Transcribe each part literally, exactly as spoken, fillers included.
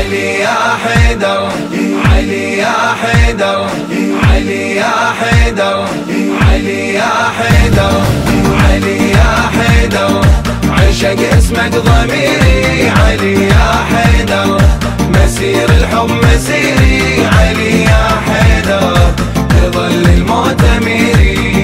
علي يا حيدر، علي يا حيدر، علي يا حيدر، علي يا حيدر، علي يا حيدر، عشق اسمك ضميري. علي يا حيدر، مسير الحب مسيري. علي يا حيدر، تظل الموت أميري.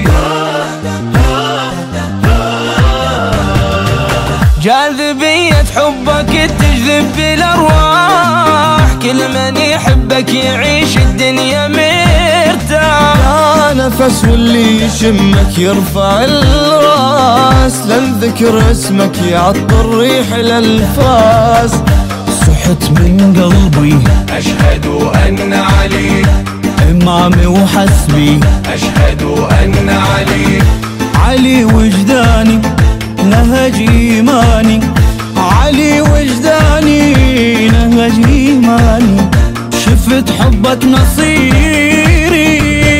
جاذبية حبك تجذب بالأرواح، كل من يحبك يعيش الدنيا مرتاح. يا نفس واللي يشمك يرفع الراس، لن ذكر اسمك يعطر ريح الأنفاس. صحت من قلبي أشهد أن علي إمامي وحسبي، أشهد أن علي علي وجداني نهج إيماني. علي وجداني نهج إيماني، شفت حبك نصيري.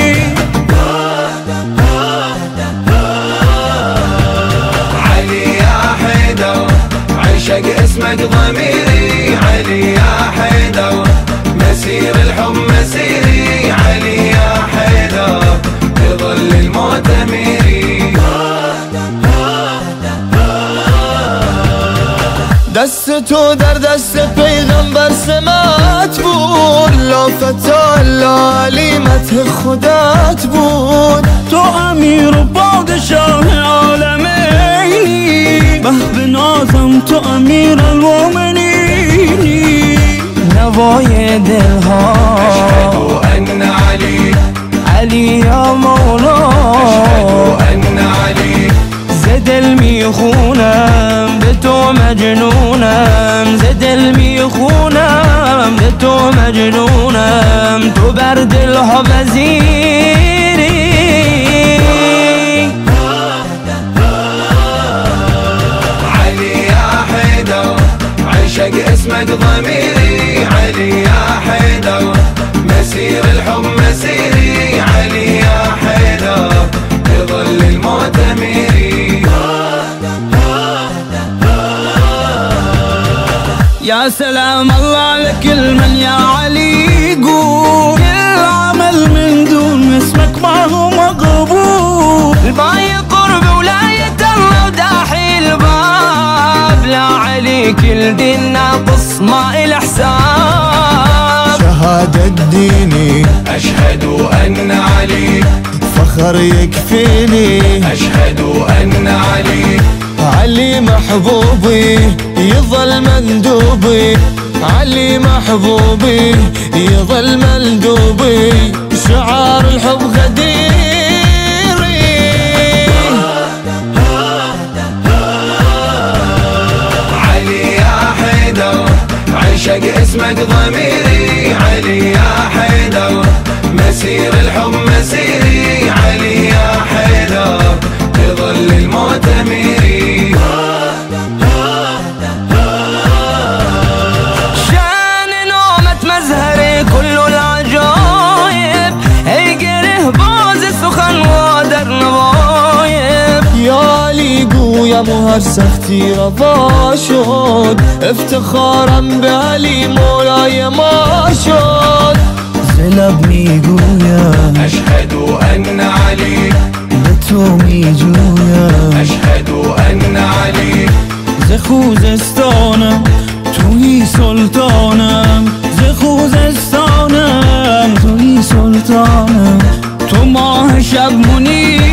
علي يا حيدر، عشق اسمك ضميري. علي يا حيدر، مسير الحب مسيري. علي يا حيدر، تظل الموت أميري. دست ودر دست پیغمبر سمات بود، لو فتال علیمت خودت بود. تو امیر و پادشاه عالمینی، به بنازم تو امیر المؤمنینی. نوای دلها أشهد أن علي علي يا مولا، أشهد أن علي زد الميخونم بتو مجنونم. زد الميخونم بتو مجنونم، تو برد الحب زيري. علي يا حيدر، عشق اسمك ضميري. علي يا حيدر، مسير الحب مسيري. علي يا حيدر، تظل الموت أميري. يا سلام الله لكل من يا علي يقول العمل من دون اسمك ما هو مقبول. الباي قرب ولاية الله وداحي الباب، لا علي كل دين ناقص ما إله حساب. شهادة ديني أشهد أن علي فخر يكفيني، أشهد أن علي علي محبوبي يظل مندوبي. علي محبوبي يظل مندوبي، شعار الحب غديري. علي يا حيدر، عشق اسمك ضميري. علي يا حيدر، مسير الحب مسيري. علي يا حيدر، تظل الموت أميري. شان نومة مزهري كل العجايب، هيقره بوز سخن ودر نوايب. يا ليقو يا مهر سختي رضا شد، افتخارا بعلي مولاي ما شد. زلبني قويا أشهد أن علي بتومي جويا، أشهد أن علي زخو زستانم توی سلطانم. زخو زستانم توی سلطانم، تو ماه شب منیر.